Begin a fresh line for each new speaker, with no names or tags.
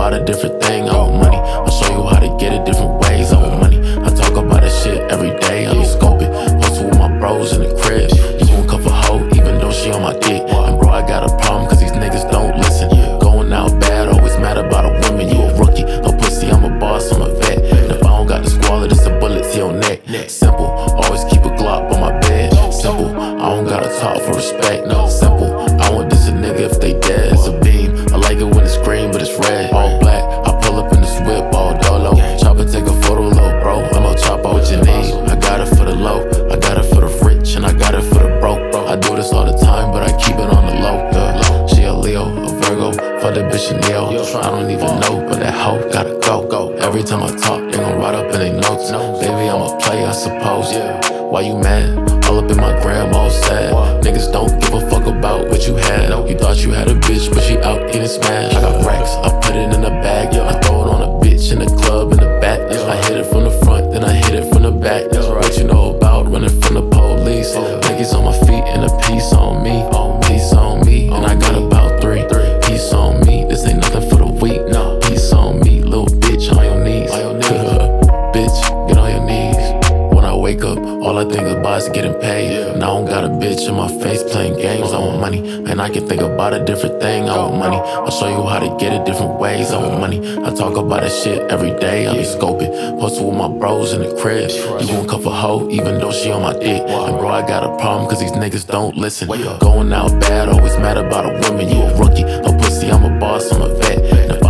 about a different thing. I want money, I'll show you how to get it different ways. I want money, I talk about that shit every day. I be scoping, posted with my bros in the crib. Just won't cuff a hoe, even though she on my dick. And bro, I got a problem, cause these niggas don't listen. Going out bad, always mad about a woman. You a rookie, no pussy, I'm a boss, I'm a vet. And if I don't got the squalor, it's a bullet to your neck. Simple, always keep a Glock on my bed. Simple, I don't gotta talk for respect. No, simple, I want this a nigga if they dead. It's a beam, I like it when it's green, but it's red. All black, I pull up in this whip, all dolo. Chop and take a photo, little bro. I'm gon' chop out what you need. I got it for the low, I got it for the rich, and I got it for the broke. I do this all the time, but I keep it on the low. She a Leo, a Virgo, fuck that bitch a Neo. I don't even know, but that hoe gotta go. Every time I talk, they gon' write up in they notes. Baby, I'm a player, I suppose. Why you mad? All up in my gram, all sad. Niggas don't give a fuck about what you had. You thought you had a bitch, but she out getting smashed. I got racks, I put it in a bag. I throw it on a bitch in the club in the back. I hit it from the front, then I hit it from the back. What you know about running from the police? Niggas on my feet and a piece on me. Piece on me, and I got about three. Piece on me, this ain't nothing for the weak. Piece on me, little bitch on your knees. Bitch, get on your knees. When I wake up, all I think about is getting paid. And I don't got a bitch in my face playing games. I want money, and I can think about a different thing. I want money, I'll show you how to get it different ways. I want money, I talk about that shit every day. I be scoping, posted with my bros in the crib. You gon' cuff a hoe, even though she on my dick. And bro, I got a problem, cause these niggas don't listen. Going out bad, always mad about a woman. You a rookie, no pussy, I'm a boss, I'm a vet. And if